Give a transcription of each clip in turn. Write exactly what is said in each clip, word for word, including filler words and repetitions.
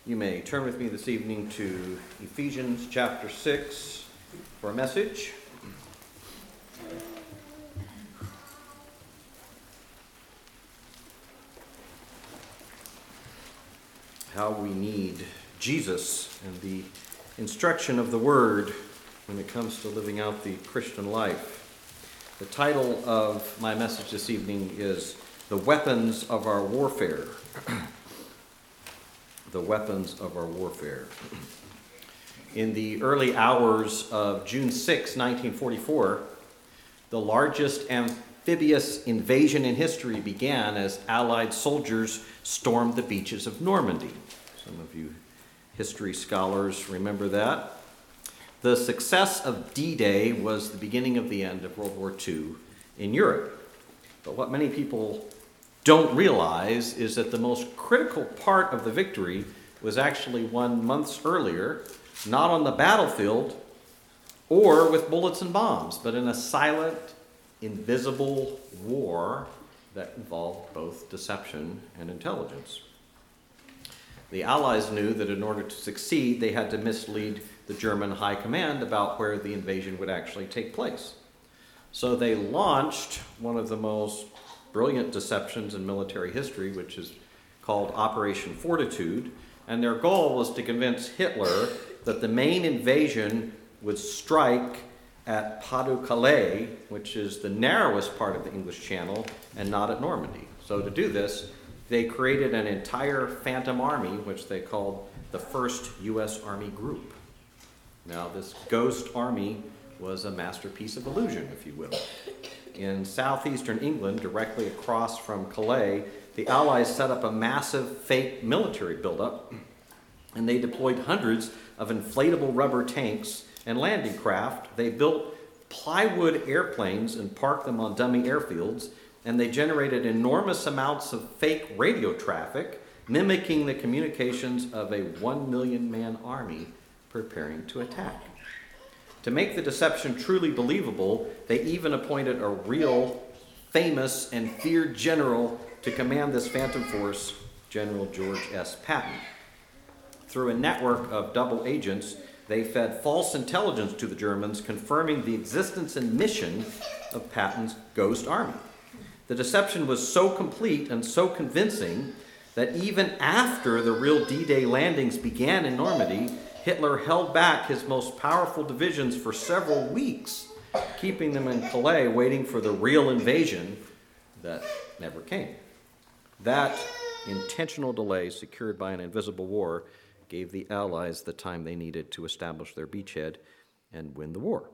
You may turn with me this evening to Ephesians chapter six for a message. How we need Jesus and the instruction of the Word when it comes to living out the Christian life. The title of my message this evening is The Weapons of Our Warfare. The Weapons of Our Warfare. In the early hours of June sixth, nineteen forty-four, the largest amphibious invasion in history began as Allied soldiers stormed the beaches of Normandy. Some of you history scholars remember that. The success of D-Day was the beginning of the end of World War Two in Europe. But what many people don't realize is that the most critical part of the victory was actually won months earlier, not on the battlefield or with bullets and bombs, but in a silent, invisible war that involved both deception and intelligence. The Allies knew that in order to succeed, they had to mislead the German high command about where the invasion would actually take place. So they launched one of the most brilliant deceptions in military history, which is called Operation Fortitude, and their goal was to convince Hitler that the main invasion would strike at Pas-de-Calais, which is the narrowest part of the English Channel, and not at Normandy. So to do this, they created an entire phantom army, which they called the First U S Army Group. Now, this ghost army was a masterpiece of illusion, if you will. In southeastern England, directly across from Calais, the Allies set up a massive fake military buildup, and they deployed hundreds of inflatable rubber tanks and landing craft. They built plywood airplanes and parked them on dummy airfields, and they generated enormous amounts of fake radio traffic, mimicking the communications of a one million man army preparing to attack. To make the deception truly believable, they even appointed a real, famous, and feared general to command this phantom force, General George S. Patton. Through a network of double agents, they fed false intelligence to the Germans, confirming the existence and mission of Patton's ghost army. The deception was so complete and so convincing that even after the real D-Day landings began in Normandy, Hitler held back his most powerful divisions for several weeks, keeping them in Calais waiting for the real invasion that never came. That intentional delay, secured by an invisible war, gave the Allies the time they needed to establish their beachhead and win the war.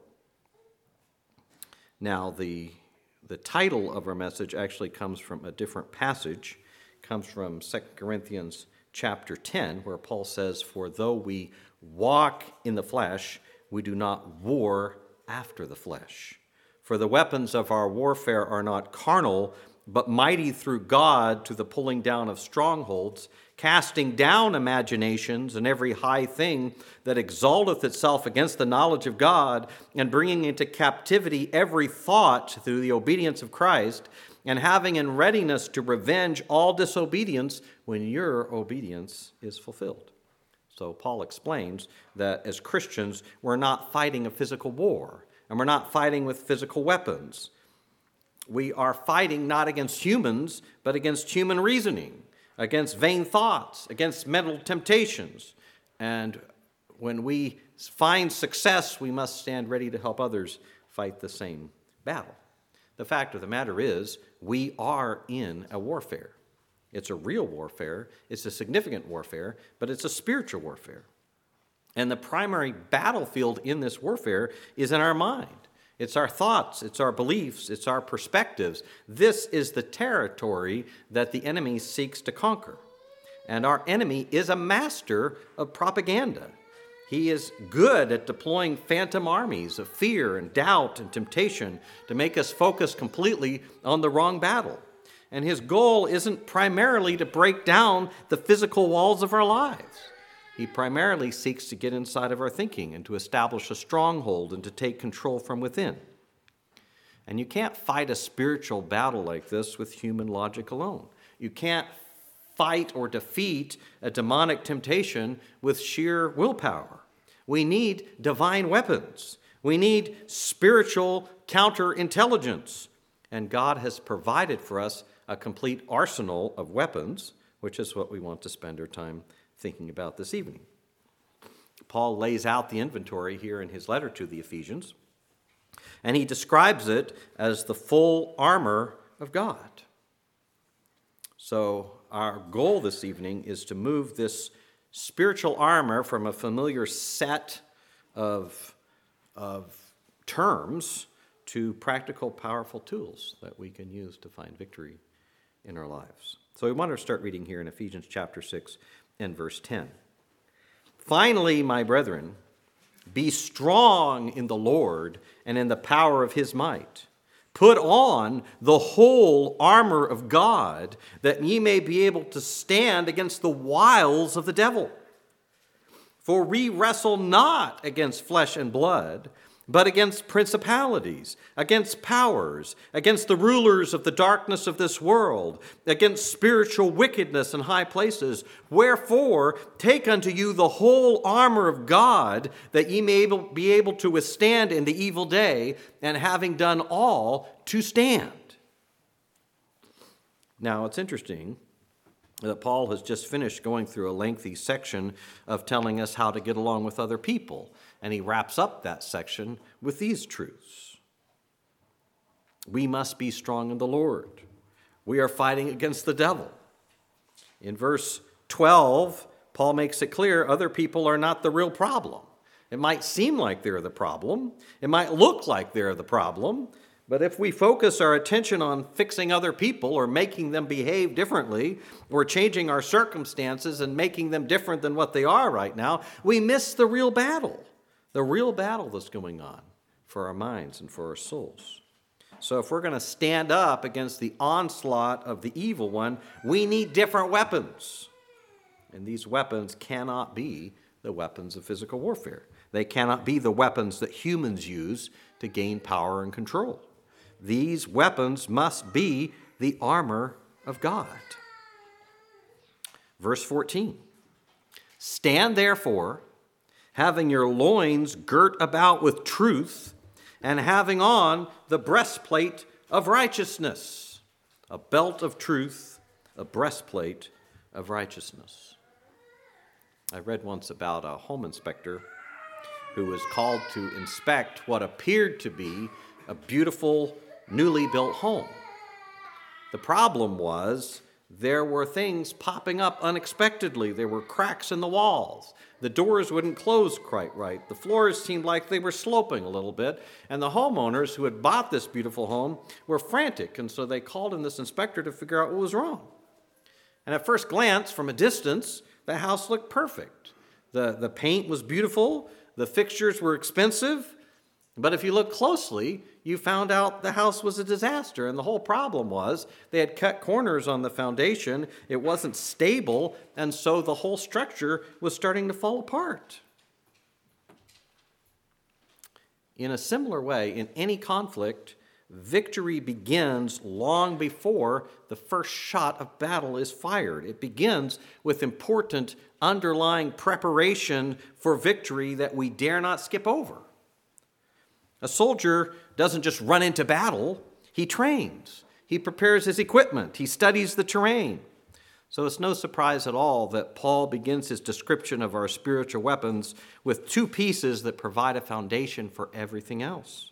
Now, the, the title of our message actually comes from a different passage. It comes from Second Corinthians chapter ten, where Paul says, "For though we walk in the flesh, we do not war after the flesh. For the weapons of our warfare are not carnal, but mighty through God to the pulling down of strongholds, casting down imaginations and every high thing that exalteth itself against the knowledge of God, and bringing into captivity every thought through the obedience of Christ, and having in readiness to revenge all disobedience when your obedience is fulfilled." So Paul explains that as Christians, we're not fighting a physical war, and we're not fighting with physical weapons. We are fighting not against humans, but against human reasoning, against vain thoughts, against mental temptations. And when we find success, we must stand ready to help others fight the same battle. The fact of the matter is, we are in a warfare. It's a real warfare, it's a significant warfare, but it's a spiritual warfare. And the primary battlefield in this warfare is in our mind. It's our thoughts, it's our beliefs, it's our perspectives. This is the territory that the enemy seeks to conquer. And our enemy is a master of propaganda. He is good at deploying phantom armies of fear and doubt and temptation to make us focus completely on the wrong battle. And his goal isn't primarily to break down the physical walls of our lives. He primarily seeks to get inside of our thinking and to establish a stronghold and to take control from within. And you can't fight a spiritual battle like this with human logic alone. You can't fight or defeat a demonic temptation with sheer willpower. We need divine weapons. We need spiritual counterintelligence. And God has provided for us a complete arsenal of weapons, which is what we want to spend our time thinking about this evening. Paul lays out the inventory here in his letter to the Ephesians, and he describes it as the full armor of God. So our goal this evening is to move this spiritual armor from a familiar set of, of terms to practical, powerful tools that we can use to find victory in our lives. So we want to start reading here in Ephesians chapter six and verse ten. Finally, my brethren, be strong in the Lord and in the power of his might. Put on the whole armor of God, that ye may be able to stand against the wiles of the devil. For we wrestle not against flesh and blood, but against principalities, against powers, against the rulers of the darkness of this world, against spiritual wickedness in high places. Wherefore, take unto you the whole armor of God, that ye may able, be able to withstand in the evil day, and having done all, to stand. Now, it's interesting that Paul has just finished going through a lengthy section of telling us how to get along with other people. And he wraps up that section with these truths. We must be strong in the Lord. We are fighting against the devil. In verse twelve, Paul makes it clear other people are not the real problem. It might seem like they're the problem. It might look like they're the problem. But if we focus our attention on fixing other people or making them behave differently or changing our circumstances and making them different than what they are right now, we miss the real battle, the real battle that's going on for our minds and for our souls. So if we're going to stand up against the onslaught of the evil one, we need different weapons. And these weapons cannot be the weapons of physical warfare. They cannot be the weapons that humans use to gain power and control. These weapons must be the armor of God. Verse fourteen, stand therefore, having your loins girt about with truth, and having on the breastplate of righteousness, a belt of truth, a breastplate of righteousness. I read once about a home inspector who was called to inspect what appeared to be a beautiful, newly built home. The problem was there were things popping up unexpectedly. There were cracks in the walls. The doors wouldn't close quite right. The floors seemed like they were sloping a little bit. And the homeowners who had bought this beautiful home were frantic. And so they called in this inspector to figure out what was wrong. And at first glance, from a distance, the house looked perfect. The, the paint was beautiful. The fixtures were expensive. But if you look closely, you found out the house was a disaster. And the whole problem was they had cut corners on the foundation. It wasn't stable. And so the whole structure was starting to fall apart. In a similar way, in any conflict, victory begins long before the first shot of battle is fired. It begins with important underlying preparation for victory that we dare not skip over. A soldier doesn't just run into battle, he trains. He prepares his equipment. He studies the terrain. So it's no surprise at all that Paul begins his description of our spiritual weapons with two pieces that provide a foundation for everything else.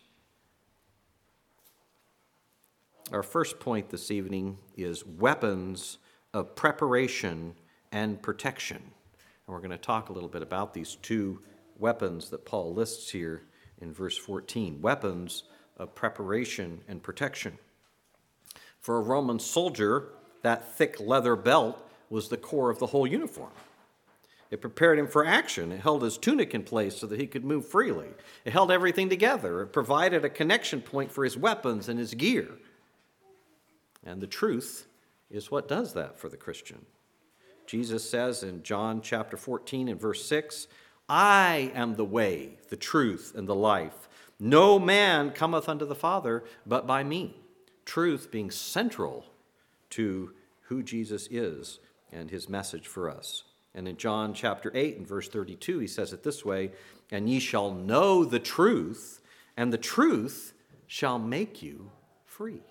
Our first point this evening is weapons of preparation and protection. And we're going to talk a little bit about these two weapons that Paul lists here in verse fourteen, weapons of preparation and protection. For a Roman soldier, that thick leather belt was the core of the whole uniform. It prepared him for action. It held his tunic in place so that he could move freely. It held everything together. It provided a connection point for his weapons and his gear. And the truth is what does that for the Christian. Jesus says in John chapter fourteen and verse six, I am the way, the truth, and the life. No man cometh unto the Father but by me. Truth being central to who Jesus is and his message for us. And in John chapter eight and verse thirty-two, he says it this way, "And ye shall know the truth, and the truth shall make you free."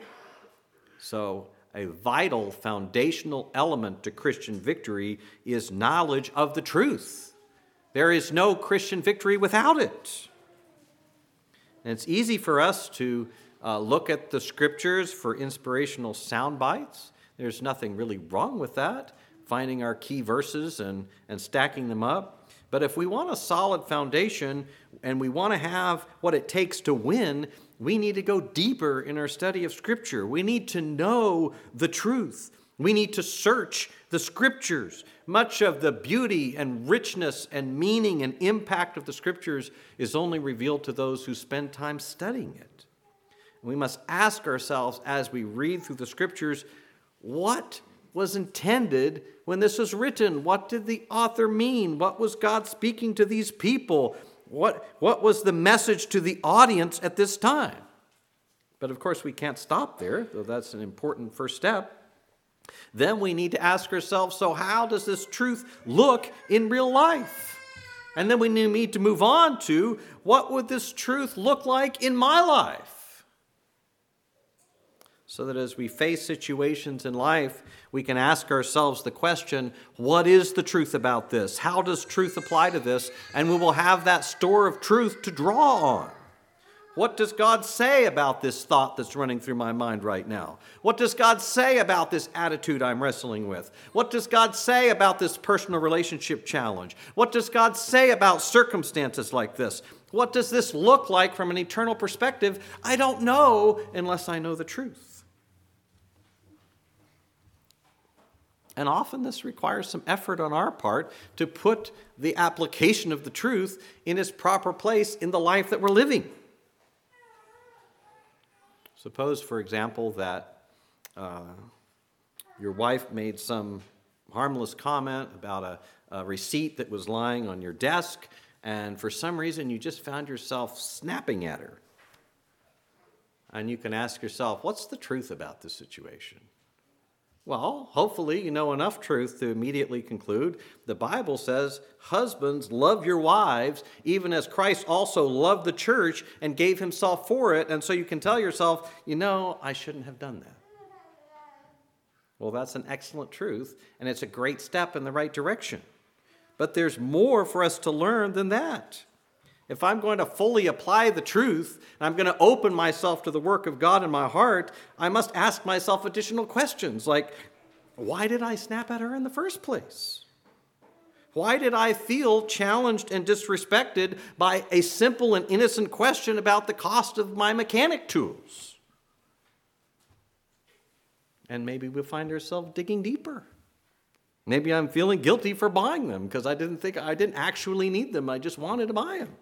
So a vital foundational element to Christian victory is knowledge of the truth. There is no Christian victory without it. And it's easy for us to uh, look at the scriptures for inspirational sound bites. There's nothing really wrong with that, finding our key verses and, and stacking them up. But if we want a solid foundation and we want to have what it takes to win, we need to go deeper in our study of Scripture. We need to know the truth. We need to search the Scriptures. Much of the beauty and richness and meaning and impact of the Scriptures is only revealed to those who spend time studying it. We must ask ourselves as we read through the Scriptures, what was intended when this was written? What did the author mean? What was God speaking to these people? What, what was the message to the audience at this time? But of course, we can't stop there, though that's an important first step. Then we need to ask ourselves, so how does this truth look in real life? And then we need to move on to, what would this truth look like in my life? So that as we face situations in life, we can ask ourselves the question, what is the truth about this? How does truth apply to this? And we will have that store of truth to draw on. What does God say about this thought that's running through my mind right now? What does God say about this attitude I'm wrestling with? What does God say about this personal relationship challenge? What does God say about circumstances like this? What does this look like from an eternal perspective? I don't know unless I know the truth. And often this requires some effort on our part to put the application of the truth in its proper place in the life that we're living. Suppose, for example, that uh, your wife made some harmless comment about a, a receipt that was lying on your desk, and for some reason you just found yourself snapping at her. And you can ask yourself, what's the truth about this situation? Well, hopefully you know enough truth to immediately conclude the Bible says, husbands, love your wives, even as Christ also loved the church and gave himself for it. And so you can tell yourself, you know, I shouldn't have done that. Well, that's an excellent truth, and it's a great step in the right direction. But there's more for us to learn than that. If I'm going to fully apply the truth, and I'm going to open myself to the work of God in my heart, I must ask myself additional questions like, why did I snap at her in the first place? Why did I feel challenged and disrespected by a simple and innocent question about the cost of my mechanic tools? And maybe we'll find ourselves digging deeper. Maybe I'm feeling guilty for buying them because I didn't think I didn't actually need them. I just wanted to buy them.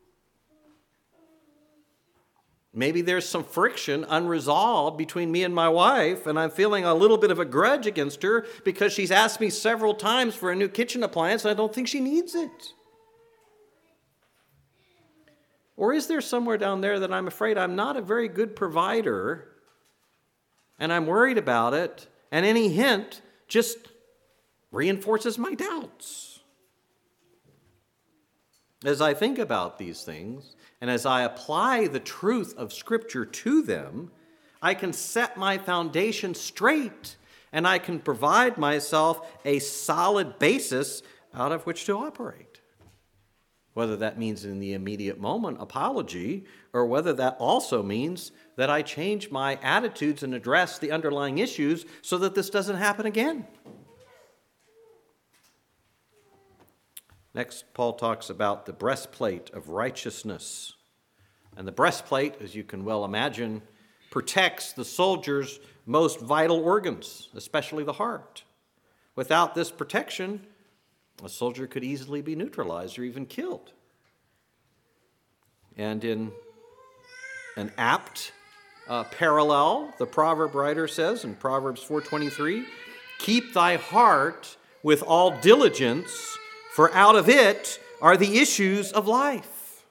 Maybe there's some friction unresolved between me and my wife, and I'm feeling a little bit of a grudge against her because she's asked me several times for a new kitchen appliance and I don't think she needs it. Or is there somewhere down there that I'm afraid I'm not a very good provider and I'm worried about it, and any hint just reinforces my doubts? As I think about these things, and as I apply the truth of Scripture to them, I can set my foundation straight, and I can provide myself a solid basis out of which to operate. Whether that means in the immediate moment apology, or whether that also means that I change my attitudes and address the underlying issues so that this doesn't happen again. Next, Paul talks about the breastplate of righteousness. And the breastplate, as you can well imagine, protects the soldier's most vital organs, especially the heart. Without this protection, a soldier could easily be neutralized or even killed. And in an apt uh, parallel, the proverb writer says in Proverbs four twenty-three, "Keep thy heart with all diligence, for out of it are the issues of life."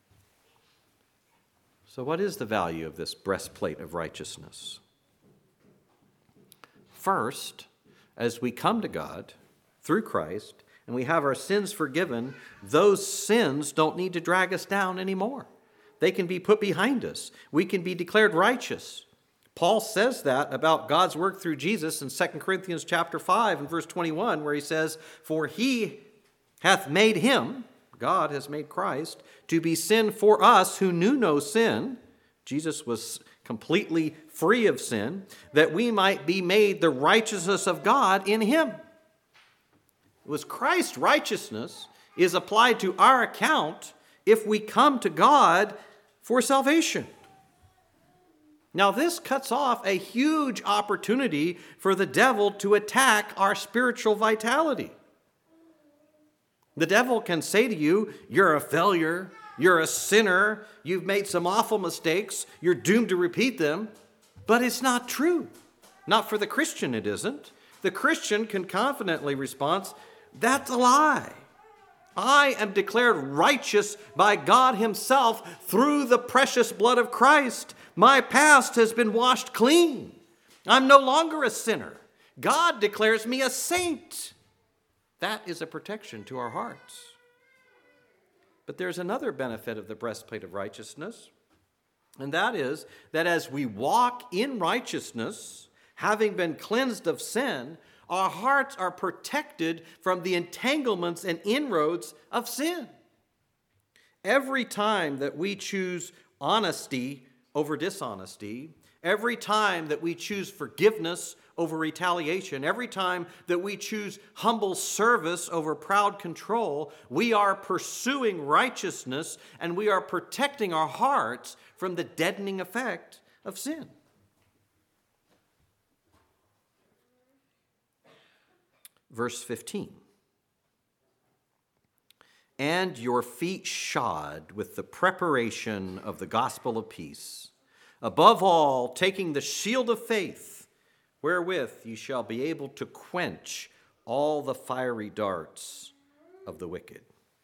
So what is the value of this breastplate of righteousness? First, as we come to God through Christ and we have our sins forgiven, those sins don't need to drag us down anymore. They can be put behind us. We can be declared righteous. Paul says that about God's work through Jesus in Second Corinthians chapter five and verse twenty-one, where he says, "For he hath made him," God has made Christ, "to be sin for us who knew no sin." Jesus was completely free of sin, "that we might be made the righteousness of God in him." It was Christ's righteousness is applied to our account if we come to God for salvation. Now, this cuts off a huge opportunity for the devil to attack our spiritual vitality. The devil can say to you, "You're a failure, you're a sinner, you've made some awful mistakes, you're doomed to repeat them," but it's not true. Not for the Christian, it isn't. The Christian can confidently respond, "That's a lie. I am declared righteous by God himself through the precious blood of Christ. My past has been washed clean. I'm no longer a sinner. God declares me a saint." That is a protection to our hearts. But there's another benefit of the breastplate of righteousness, and that is that as we walk in righteousness, having been cleansed of sin, our hearts are protected from the entanglements and inroads of sin. Every time that we choose honesty over dishonesty, every time that we choose forgiveness over retaliation, every time that we choose humble service over proud control, we are pursuing righteousness and we are protecting our hearts from the deadening effect of sin. Verse fifteen. "And your feet shod with the preparation of the gospel of peace. Above all, taking the shield of faith, wherewith ye shall be able to quench all the fiery darts of the wicked."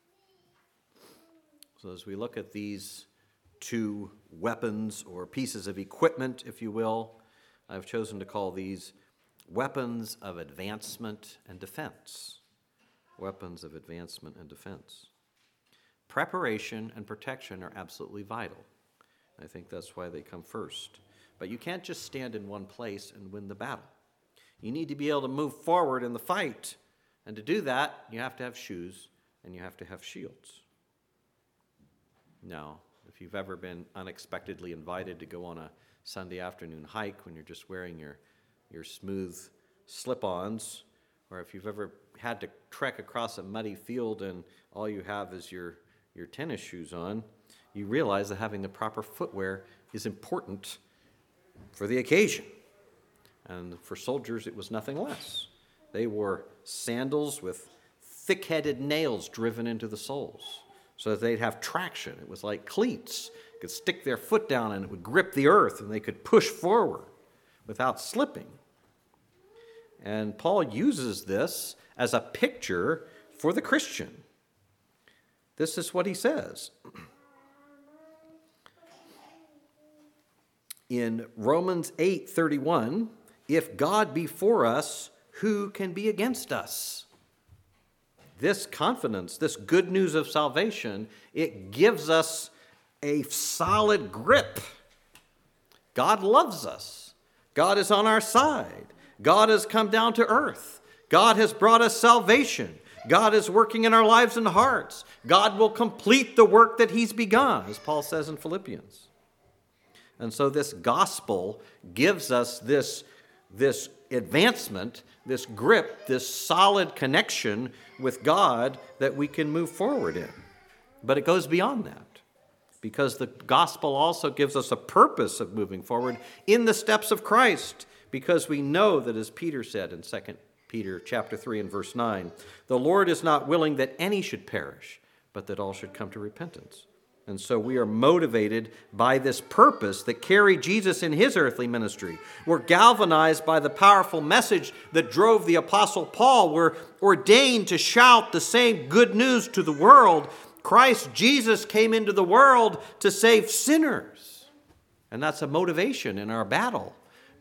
So as we look at these two weapons or pieces of equipment, if you will, I've chosen to call these weapons of advancement and defense. Weapons of advancement and defense. Preparation and protection are absolutely vital. I think that's why they come first. But you can't just stand in one place and win the battle. You need to be able to move forward in the fight. And to do that, you have to have shoes and you have to have shields. Now, if you've ever been unexpectedly invited to go on a Sunday afternoon hike when you're just wearing your, your smooth slip-ons, or if you've ever had to trek across a muddy field and all you have is your, your tennis shoes on, you realize that having the proper footwear is important for the occasion. And for soldiers, it was nothing less. They wore sandals with thick-headed nails driven into the soles so that they'd have traction. It was like cleats. They could stick their foot down and it would grip the earth and they could push forward without slipping. And Paul uses this as a picture for the Christian. This is what he says. In Romans eight thirty-one, "If God be for us, who can be against us?" This confidence, this good news of salvation, it gives us a solid grip. God loves us. God is on our side. God has come down to earth. God has brought us salvation. God is working in our lives and hearts. God will complete the work that he's begun, as Paul says in Philippians. And so this gospel gives us this, this advancement, this grip, this solid connection with God that we can move forward in. But it goes beyond that, because the gospel also gives us a purpose of moving forward in the steps of Christ, because we know that, as Peter said in Second Peter chapter three and verse nine, "The Lord is not willing that any should perish, but that all should come to repentance." And so we are motivated by this purpose that carried Jesus in his earthly ministry. We're galvanized by the powerful message that drove the Apostle Paul. We're ordained to shout the same good news to the world. Christ Jesus came into the world to save sinners. And that's a motivation in our battle,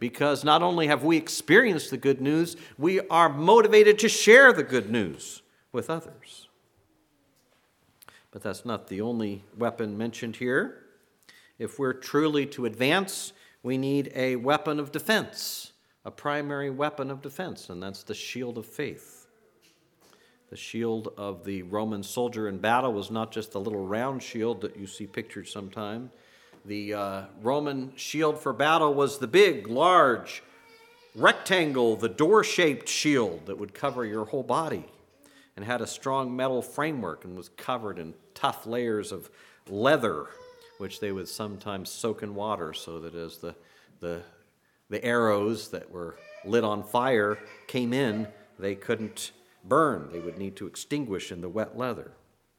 because not only have we experienced the good news, we are motivated to share the good news with others. But that's not the only weapon mentioned here. If we're truly to advance, we need a weapon of defense, a primary weapon of defense, and that's the shield of faith. The shield of the Roman soldier in battle was not just the little round shield that you see pictured sometime. The uh, Roman shield for battle was the big, large, rectangle, the door-shaped shield that would cover your whole body and had a strong metal framework and was covered in tough layers of leather, which they would sometimes soak in water so that as the, the, the arrows that were lit on fire came in, they couldn't burn. They would need to extinguish in the wet leather.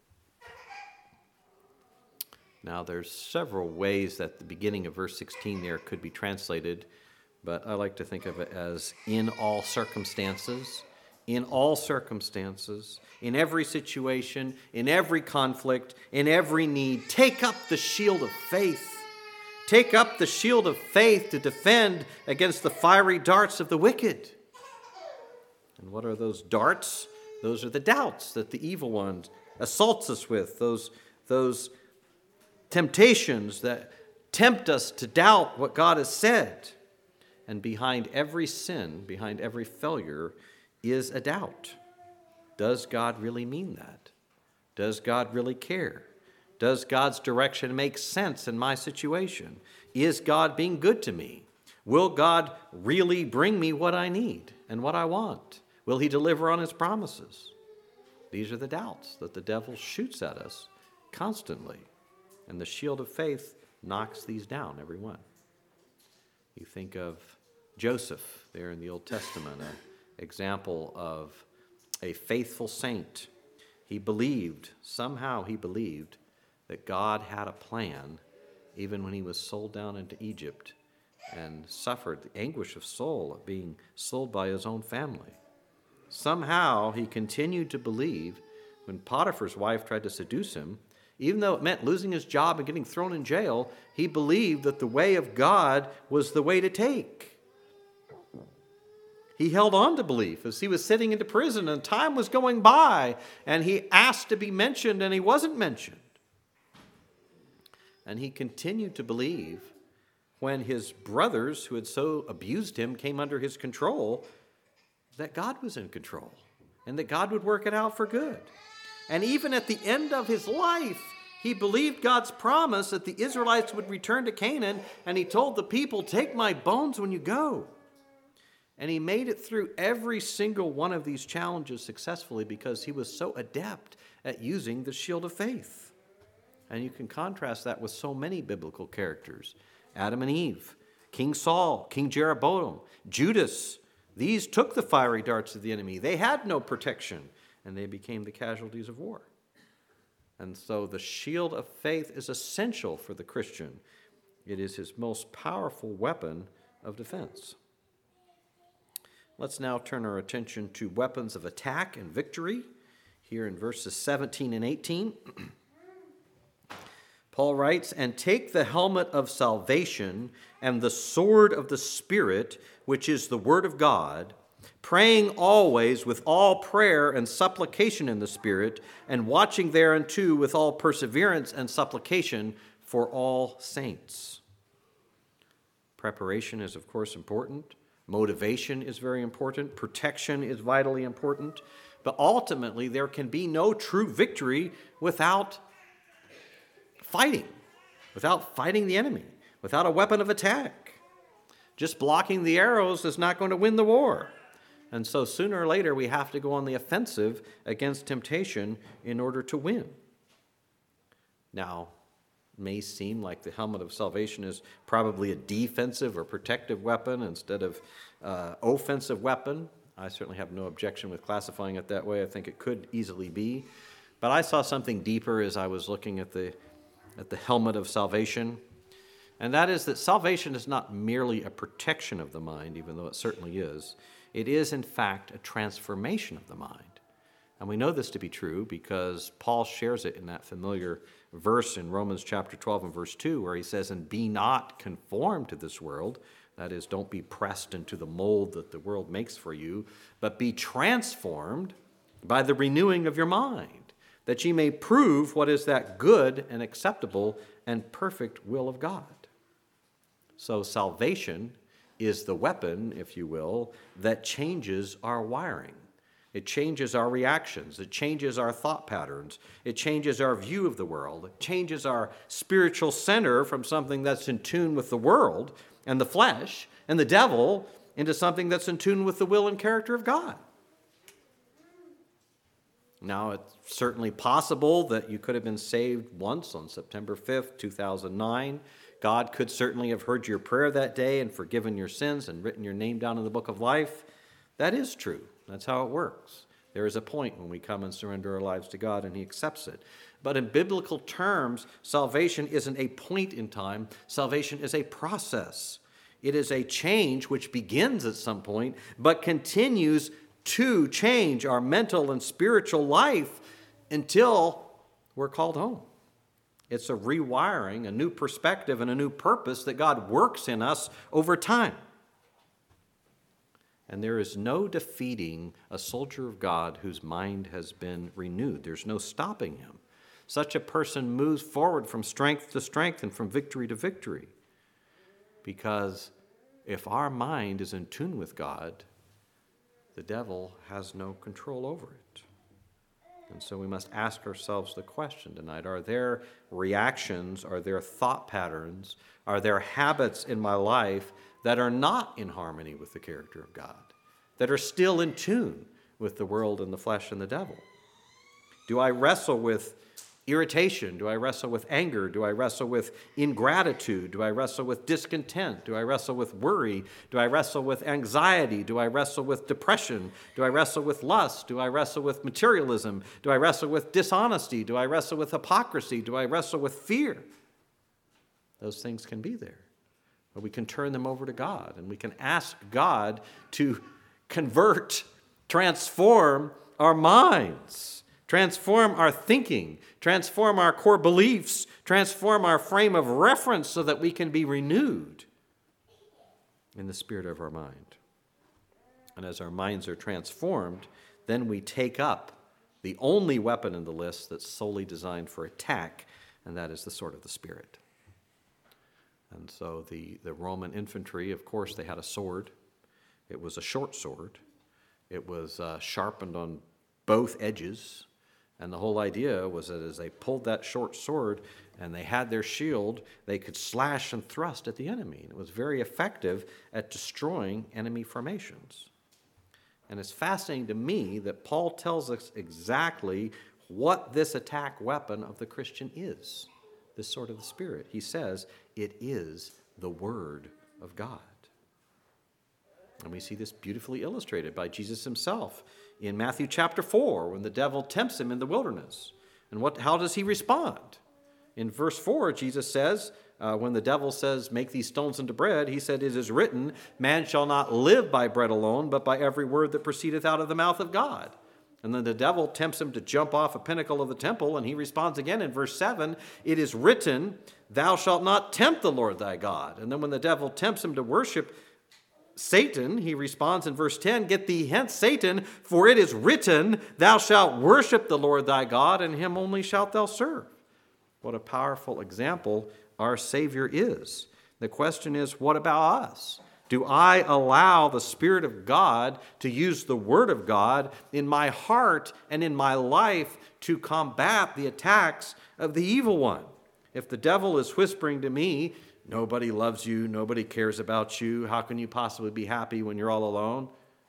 Now, there's several ways that the beginning of verse sixteen there could be translated, but I like to think of it as in all circumstances, in all circumstances, in every situation, in every conflict, in every need. Take up the shield of faith. Take up the shield of faith to defend against the fiery darts of the wicked. And what are those darts? Those are the doubts that the evil one assaults us with, those, those temptations that tempt us to doubt what God has said. And behind every sin, behind every failure, is a doubt. Does God really mean that? Does God really care? Does God's direction make sense in my situation? Is God being good to me? Will God really bring me what I need and what I want? Will he deliver on his promises? These are the doubts that the devil shoots at us constantly. And the shield of faith knocks these down, every one. You think of Joseph there in the Old Testament, an example of a faithful saint. He believed, somehow he believed, that God had a plan even when he was sold down into Egypt and suffered the anguish of soul of being sold by his own family. Somehow he continued to believe when Potiphar's wife tried to seduce him, even though it meant losing his job and getting thrown in jail, he believed that the way of God was the way to take. He held on to belief as he was sitting into prison and time was going by and he asked to be mentioned and he wasn't mentioned. And he continued to believe when his brothers who had so abused him came under his control that God was in control and that God would work it out for good. And even at the end of his life, he believed God's promise that the Israelites would return to Canaan, and he told the people, "Take my bones when you go." And he made it through every single one of these challenges successfully because he was so adept at using the shield of faith. And you can contrast that with so many biblical characters. Adam and Eve, King Saul, King Jeroboam, Judas. These took the fiery darts of the enemy. They had no protection, and they became the casualties of war. And so the shield of faith is essential for the Christian. It is his most powerful weapon of defense. Let's now turn our attention to weapons of attack and victory, here in verses seventeen and eighteen. Paul writes, "And take the helmet of salvation and the sword of the Spirit, which is the word of God, praying always with all prayer and supplication in the Spirit, and watching thereunto with all perseverance and supplication for all saints." Preparation is, of course, important. Motivation is very important. Protection is vitally important. But ultimately, there can be no true victory without fighting, without fighting the enemy, without a weapon of attack. Just blocking the arrows is not going to win the war. And so sooner or later, we have to go on the offensive against temptation in order to win. Now, it may seem like the helmet of salvation is probably a defensive or protective weapon instead of uh, offensive weapon. I certainly have no objection with classifying it that way. I think it could easily be. But I saw something deeper as I was looking at the at the helmet of salvation. And that is that salvation is not merely a protection of the mind, even though it certainly is. It is, in fact, a transformation of the mind. And we know this to be true because Paul shares it in that familiar verse in Romans chapter twelve and verse two, where he says, "And be not conformed to this world, That is, don't be pressed into the mold that the world makes for you, but be transformed by the renewing of your mind, that ye may prove what is that good and acceptable and perfect will of God. So salvation is the weapon, if you will, that changes our wiring. It changes our reactions. It changes our thought patterns. It changes our view of the world. It changes our spiritual center from something that's in tune with the world and the flesh and the devil into something that's in tune with the will and character of God. Now, it's certainly possible that you could have been saved once on September fifth, two thousand nine. God could certainly have heard your prayer that day and forgiven your sins and written your name down in the book of life. That is true. That's how it works. There is a point when we come and surrender our lives to God and he accepts it. But in biblical terms, salvation isn't a point in time. Salvation is a process. It is a change which begins at some point, but continues to change our mental and spiritual life until we're called home. It's a rewiring, a new perspective, and a new purpose that God works in us over time. And there is no defeating a soldier of God whose mind has been renewed. There's no stopping him. Such a person moves forward from strength to strength and from victory to victory. Because if our mind is in tune with God, the devil has no control over it. And so we must ask ourselves the question tonight, are there reactions, are there thought patterns, are there habits in my life that are not in harmony with the character of God, that are still in tune with the world and the flesh and the devil? Do I wrestle with irritation? Do I wrestle with anger? Do I wrestle with ingratitude? Do I wrestle with discontent? Do I wrestle with worry? Do I wrestle with anxiety? Do I wrestle with depression? Do I wrestle with lust? Do I wrestle with materialism? Do I wrestle with dishonesty? Do I wrestle with hypocrisy? Do I wrestle with fear? Those things can be there. But we can turn them over to God, and we can ask God to convert, transform our minds, transform our thinking, transform our core beliefs, transform our frame of reference so that we can be renewed in the spirit of our mind. And as our minds are transformed, then we take up the only weapon in the list that's solely designed for attack, and that is the sword of the Spirit. And so the, the Roman infantry, of course, they had a sword. It was a short sword. It was uh, sharpened on both edges. And the whole idea was that as they pulled that short sword and they had their shield, they could slash and thrust at the enemy. And it was very effective at destroying enemy formations. And it's fascinating to me that Paul tells us exactly what this attack weapon of the Christian is, this sword of the Spirit. He says it is the Word of God. And we see this beautifully illustrated by Jesus himself in Matthew chapter four, when the devil tempts him in the wilderness. And what? how does he respond? In verse four, Jesus says, uh, when the devil says, make these stones into bread, he said, it is written, man shall not live by bread alone, but by every word that proceedeth out of the mouth of God. And then the devil tempts him to jump off a pinnacle of the temple, and he responds again in verse seven, it is written, thou shalt not tempt the Lord thy God. And then when the devil tempts him to worship Satan, he responds in verse ten, get thee hence, Satan, for it is written, thou shalt worship the Lord thy God, and him only shalt thou serve. What a powerful example our Savior is. The question is, what about us? Do I allow the Spirit of God to use the Word of God in my heart and in my life to combat the attacks of the evil one? If the devil is whispering to me, nobody loves you, nobody cares about you, how can you possibly be happy when you're all alone?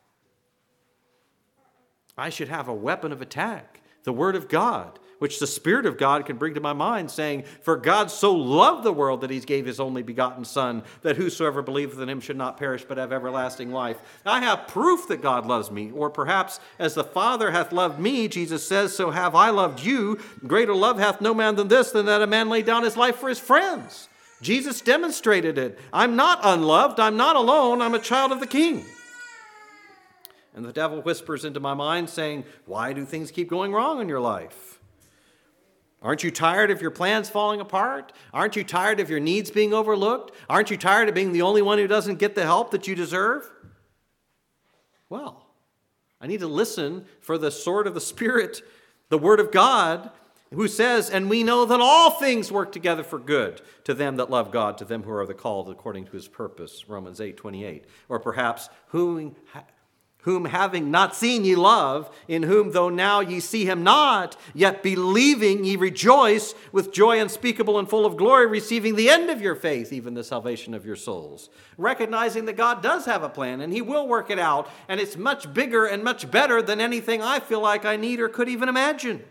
I should have a weapon of attack, the Word of God, which the Spirit of God can bring to my mind, saying, for God so loved the world that he gave his only begotten Son, that whosoever believeth in him should not perish but have everlasting life. I have proof that God loves me, or perhaps as the Father hath loved me, Jesus says, so have I loved you. Greater love hath no man than this, than that a man lay down his life for his friends. Jesus demonstrated it. I'm not unloved. I'm not alone. I'm a child of the King. And the devil whispers into my mind saying, why do things keep going wrong in your life? Aren't you tired of your plans falling apart? Aren't you tired of your needs being overlooked? Aren't you tired of being the only one who doesn't get the help that you deserve? Well, I need to listen for the sword of the Spirit, the Word of God, who says, and we know that all things work together for good to them that love God, to them who are the called according to his purpose, Romans eight twenty-eight. Or perhaps, whom, whom having not seen ye love, in whom though now ye see him not, yet believing ye rejoice with joy unspeakable and full of glory, receiving the end of your faith, even the salvation of your souls. Recognizing that God does have a plan and he will work it out, and it's much bigger and much better than anything I feel like I need or could even imagine.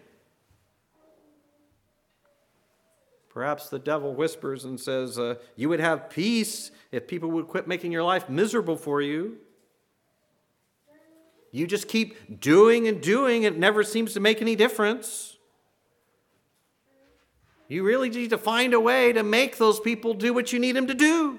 Perhaps the devil whispers and says, uh, you would have peace if people would quit making your life miserable for you. You just keep doing and doing. It never seems to make any difference. You really need to find a way to make those people do what you need them to do.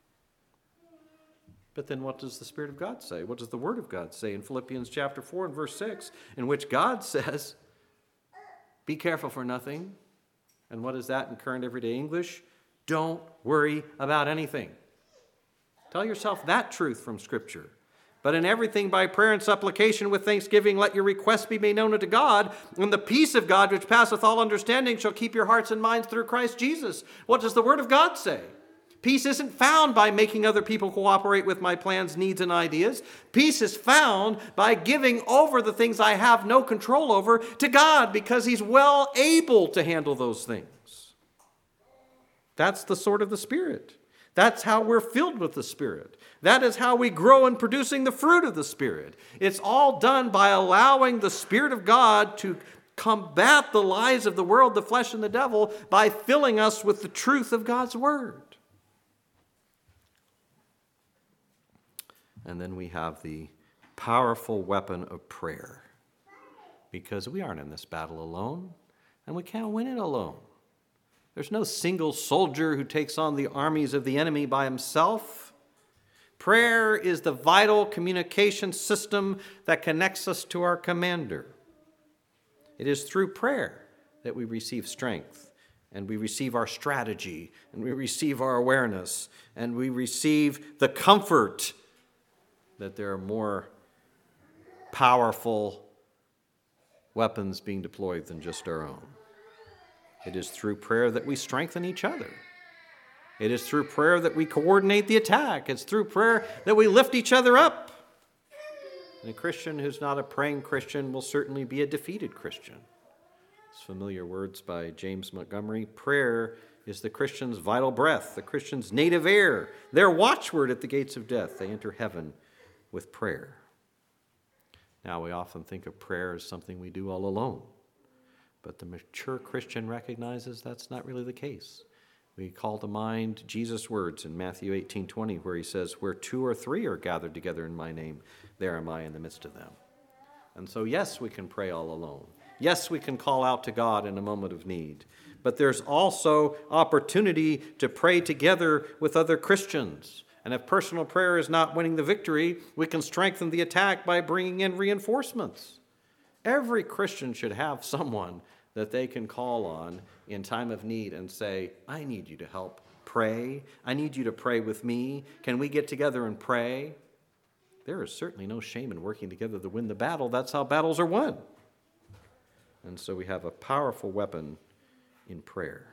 But then what does the Spirit of God say? What does the Word of God say in Philippians chapter four and verse six, in which God says, be careful for nothing. And what is that in current everyday English? Don't worry about anything. Tell yourself that truth from Scripture. But in everything by prayer and supplication with thanksgiving, let your requests be made known unto God, and the peace of God which passeth all understanding shall keep your hearts and minds through Christ Jesus. What does the Word of God say? Peace isn't found by making other people cooperate with my plans, needs, and ideas. Peace is found by giving over the things I have no control over to God, because he's well able to handle those things. That's the sword of the Spirit. That's how we're filled with the Spirit. That is how we grow in producing the fruit of the Spirit. It's all done by allowing the Spirit of God to combat the lies of the world, the flesh, and the devil by filling us with the truth of God's Word. And then we have the powerful weapon of prayer, because we aren't in this battle alone, and we can't win it alone. There's no single soldier who takes on the armies of the enemy by himself. Prayer is the vital communication system that connects us to our commander. It is through prayer that we receive strength, and we receive our strategy, and we receive our awareness, and we receive the comfort that there are more powerful weapons being deployed than just our own. It is through prayer that we strengthen each other. It is through prayer that we coordinate the attack. It's through prayer that we lift each other up. And a Christian who's not a praying Christian will certainly be a defeated Christian. It's familiar words by James Montgomery. Prayer is the Christian's vital breath, the Christian's native air, their watchword at the gates of death. They enter heaven with prayer. Now, we often think of prayer as something we do all alone, but the mature Christian recognizes that's not really the case. We call to mind Jesus' words in Matthew eighteen twenty, where he says, where two or three are gathered together in my name, there am I in the midst of them. And so, yes, we can pray all alone. Yes, we can call out to God in a moment of need. But there's also opportunity to pray together with other Christians. And if personal prayer is not winning the victory, we can strengthen the attack by bringing in reinforcements. Every Christian should have someone that they can call on in time of need and say, I need you to help pray. I need you to pray with me. Can we get together and pray? There is certainly no shame in working together to win the battle. That's how battles are won. And so we have a powerful weapon in prayer.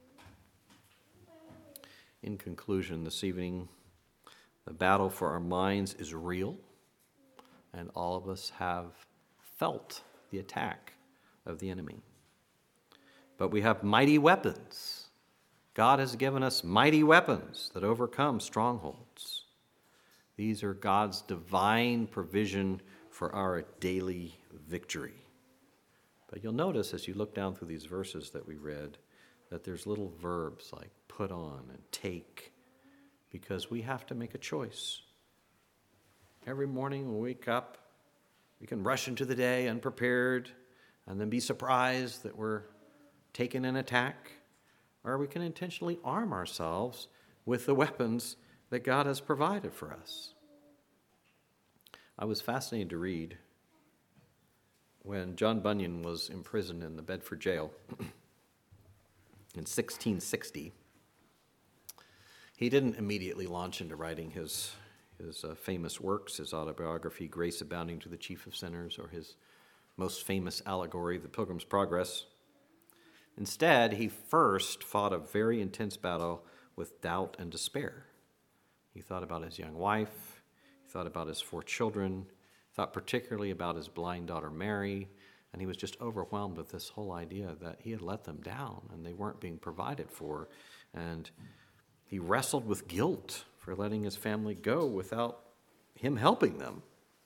In conclusion, this evening, the battle for our minds is real, and all of us have felt the attack of the enemy. But we have mighty weapons. God has given us mighty weapons that overcome strongholds. These are God's divine provision for our daily victory. But you'll notice as you look down through these verses that we read that there's little verbs like put on and take, because we have to make a choice. Every morning when we wake up, we can rush into the day unprepared and then be surprised that we're taking an attack, or we can intentionally arm ourselves with the weapons that God has provided for us. I was fascinated to read when John Bunyan was imprisoned in the Bedford jail. in sixteen sixty. He didn't immediately launch into writing his, his uh, famous works, his autobiography, Grace Abounding to the Chief of Sinners, or his most famous allegory, The Pilgrim's Progress. Instead, he first fought a very intense battle with doubt and despair. He thought about his young wife, he thought about his four children, thought particularly about his blind daughter Mary, and he was just overwhelmed with this whole idea that he had let them down and they weren't being provided for. And he wrestled with guilt for letting his family go without him helping them.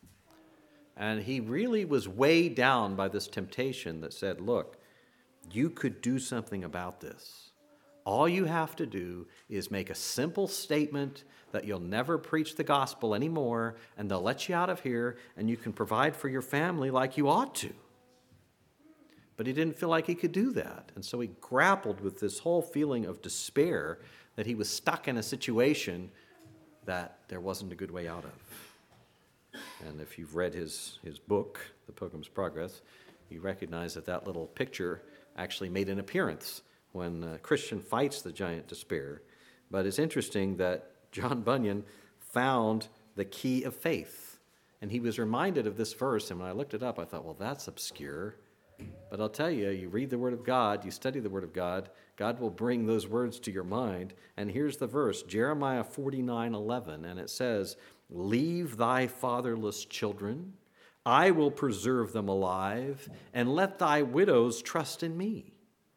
And he really was weighed down by this temptation that said, look, you could do something about this. All you have to do is make a simple statement that you'll never preach the gospel anymore, and they'll let you out of here, and you can provide for your family like you ought to. But he didn't feel like he could do that. And so he grappled with this whole feeling of despair that he was stuck in a situation that there wasn't a good way out of. And if you've read his, his book, The Pilgrim's Progress, you recognize that that little picture actually made an appearance when a Christian fights the giant despair. But it's interesting that John Bunyan found the key of faith. And he was reminded of this verse, and when I looked it up, I thought, well, that's obscure. But I'll tell you, you read the Word of God, you study the Word of God, God will bring those words to your mind. And here's the verse, Jeremiah forty-nine eleven, and it says, leave thy fatherless children, I will preserve them alive, and let thy widows trust in me.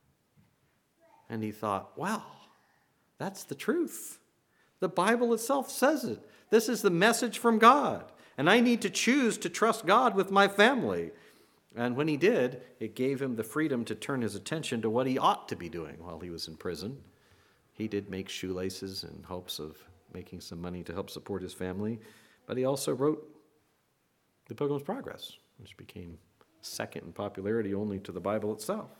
And he thought, wow, that's the truth. The Bible itself says it. This is the message from God, and I need to choose to trust God with my family. And when he did, it gave him the freedom to turn his attention to what he ought to be doing while he was in prison. He did make shoelaces in hopes of making some money to help support his family, but he also wrote The Pilgrim's Progress, which became second in popularity only to the Bible itself.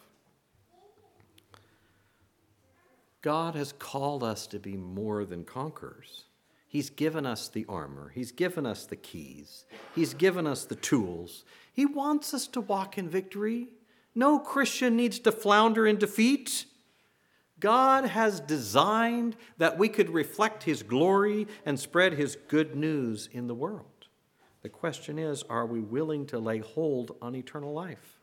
God has called us to be more than conquerors. He's given us the armor. He's given us the keys. He's given us the tools. He wants us to walk in victory. No Christian needs to flounder in defeat. God has designed that we could reflect his glory and spread his good news in the world. The question is, are we willing to lay hold on eternal life?